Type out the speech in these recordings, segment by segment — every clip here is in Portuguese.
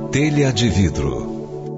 telha de vidro.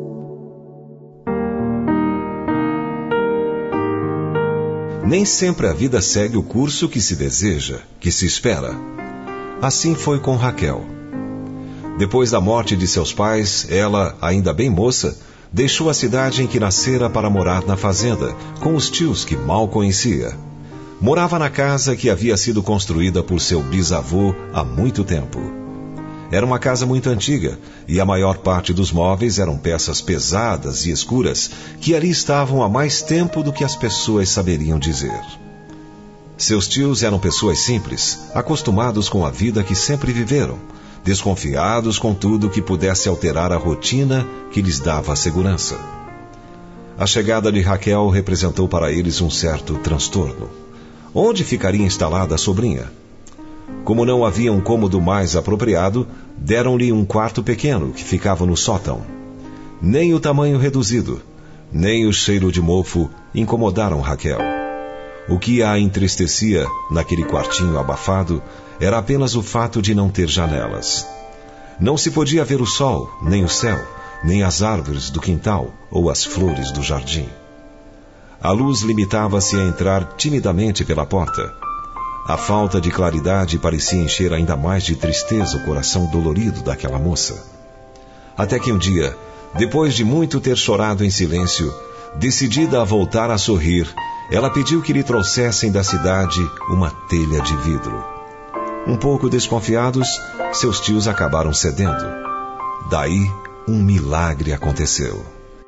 Nem sempre a vida segue o curso que se deseja, que se espera. Assim foi com Raquel. Depois da morte de seus pais, ela, ainda bem moça, deixou a cidade em que nascera para morar na fazenda, com os tios que mal conhecia. Morava na casa que havia sido construída por seu bisavô há muito tempo. Era uma casa muito antiga, e a maior parte dos móveis eram peças pesadas e escuras, que ali estavam há mais tempo do que as pessoas saberiam dizer. Seus tios eram pessoas simples, acostumados com a vida que sempre viveram, desconfiados com tudo que pudesse alterar a rotina que lhes dava segurança. A chegada de Raquel representou para eles um certo transtorno. Onde ficaria instalada a sobrinha? Como não havia um cômodo mais apropriado, deram-lhe um quarto pequeno que ficava no sótão. Nem o tamanho reduzido, nem o cheiro de mofo incomodaram Raquel. O que a entristecia naquele quartinho abafado era apenas o fato de não ter janelas. Não se podia ver o sol, nem o céu, nem as árvores do quintal ou as flores do jardim. A luz limitava-se a entrar timidamente pela porta. A falta de claridade parecia encher ainda mais de tristeza o coração dolorido daquela moça. Até que um dia, depois de muito ter chorado em silêncio, decidida a voltar a sorrir, ela pediu que lhe trouxessem da cidade uma telha de vidro. Um pouco desconfiados, seus tios acabaram cedendo. Daí, um milagre aconteceu.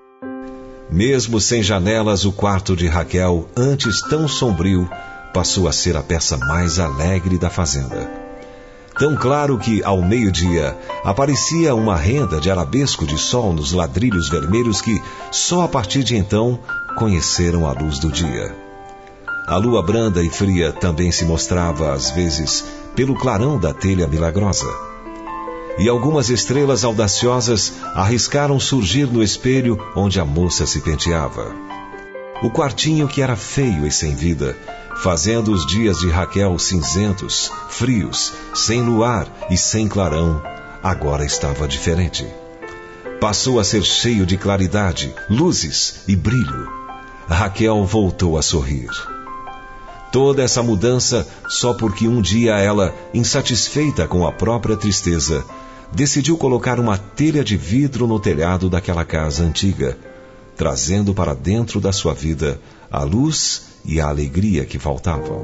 Mesmo sem janelas, o quarto de Raquel, antes tão sombrio, passou a ser a peça mais alegre da fazenda. Tão claro que, ao meio-dia, aparecia uma renda de arabesco de sol nos ladrilhos vermelhos que, só a partir de então, conheceram a luz do dia. A lua branda e fria também se mostrava, às vezes, pelo clarão da telha milagrosa. E algumas estrelas audaciosas arriscaram surgir no espelho onde a moça se penteava. O quartinho que era feio e sem vida, fazendo os dias de Raquel cinzentos, frios, sem luar e sem clarão, agora estava diferente. Passou a ser cheio de claridade, luzes e brilho. Raquel voltou a sorrir. Toda essa mudança só porque um dia ela, insatisfeita com a própria tristeza, decidiu colocar uma telha de vidro no telhado daquela casa antiga, trazendo para dentro da sua vida a luz e a alegria que faltavam.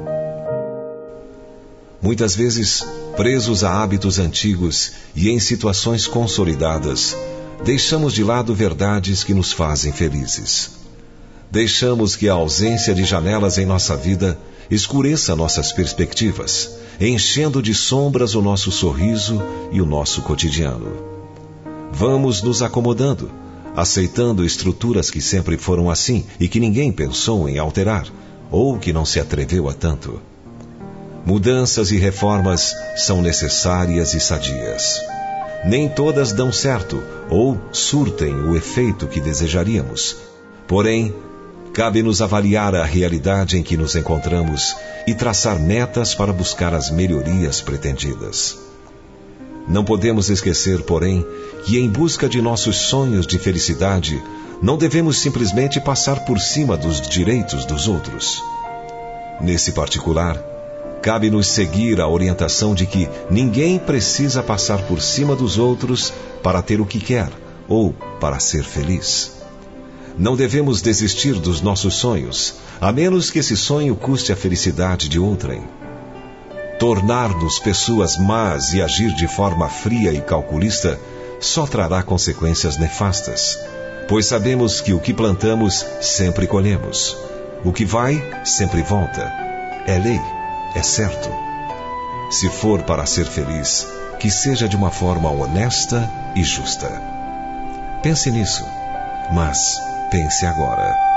Muitas vezes, presos a hábitos antigos e em situações consolidadas, deixamos de lado verdades que nos fazem felizes. Deixamos que a ausência de janelas em nossa vida escureça nossas perspectivas, enchendo de sombras o nosso sorriso e o nosso cotidiano. Vamos nos acomodando, aceitando estruturas que sempre foram assim e que ninguém pensou em alterar, ou que não se atreveu a tanto. Mudanças e reformas são necessárias e sadias. Nem todas dão certo ou surtem o efeito que desejaríamos. Porém, cabe-nos avaliar a realidade em que nos encontramos e traçar metas para buscar as melhorias pretendidas. Não podemos esquecer, porém, que em busca de nossos sonhos de felicidade, não devemos simplesmente passar por cima dos direitos dos outros. Nesse particular, cabe-nos seguir a orientação de que ninguém precisa passar por cima dos outros para ter o que quer ou para ser feliz. Não devemos desistir dos nossos sonhos, a menos que esse sonho custe a felicidade de outrem. Tornar-nos pessoas más e agir de forma fria e calculista só trará consequências nefastas, pois sabemos que o que plantamos sempre colhemos. O que vai sempre volta. É lei, é certo. Se for para ser feliz, que seja de uma forma honesta e justa. Pense nisso, mas pense agora.